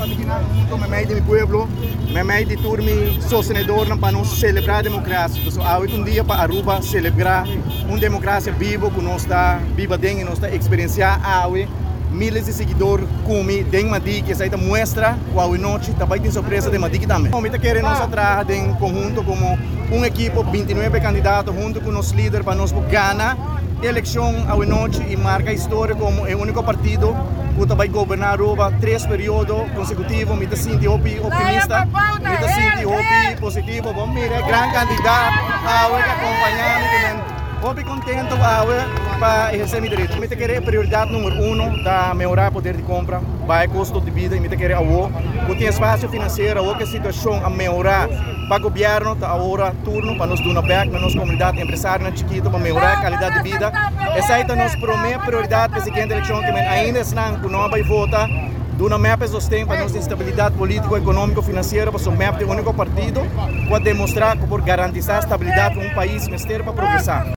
me meio de meu pueblo, me meio de turmi sostenedor para nós celebrar a democracia. Então, há um dia para Aruba celebrar uma democracia viva que nós está viva dentro e nós está experienciar milhares de seguidores como tem Madi que essa mostra qual noite também tem surpresa de Madi também. Nós queremos nós trabalhar em conjunto como equipe 29 candidatos junto com os líderes para nós ganhar a eleição à noite e marcar a história como o único partido que vai governar Aruba 3 períodos consecutivos. Me sinto optimista, me sinto positivo. Vamos ver grande candidato que acompanhar Estou contente para exercer meu direito. Eu quero a prioridade número 1 da melhorar o poder de compra, baixar custo de vida. Eu quero que tenha espaço financeiro, que a situação a melhorar para o governo, agora turno para nós dar back, para nossa comunidade empresária chiquita, para melhorar a qualidade de vida. Essa é a nossa primeira prioridade para a seguinte eleição, que ainda não que não vai votar. Do mapa sustém para nossa estabilidade política, econômica, financeira, para o mapa de único partido, pode demonstrar que por garantizar a estabilidade de um país, para progressar.